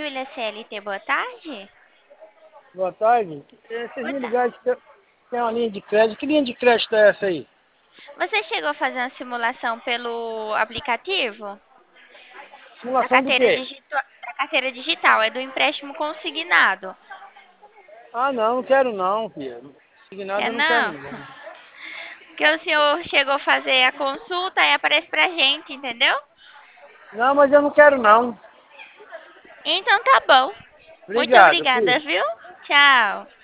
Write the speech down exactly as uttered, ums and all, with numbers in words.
Júlia C L T, boa tarde. Boa tarde. Eh, Vocês Boa me tarde. ligaram que tem tem uma linha de crédito. Que linha de crédito é essa aí? Você chegou a fazer uma simulação pelo aplicativo da Simulação do carteira, quê? digito- da carteira digital? É do empréstimo consignado. Ah, não, não quero não, filha. Signado Quer eu não quero não? não. Porque o senhor chegou a fazer a consulta e aparece pra gente, entendeu? Não, mas eu não quero não. Então tá bom. Muito Obrigado, obrigada, filho. viu? Tchau.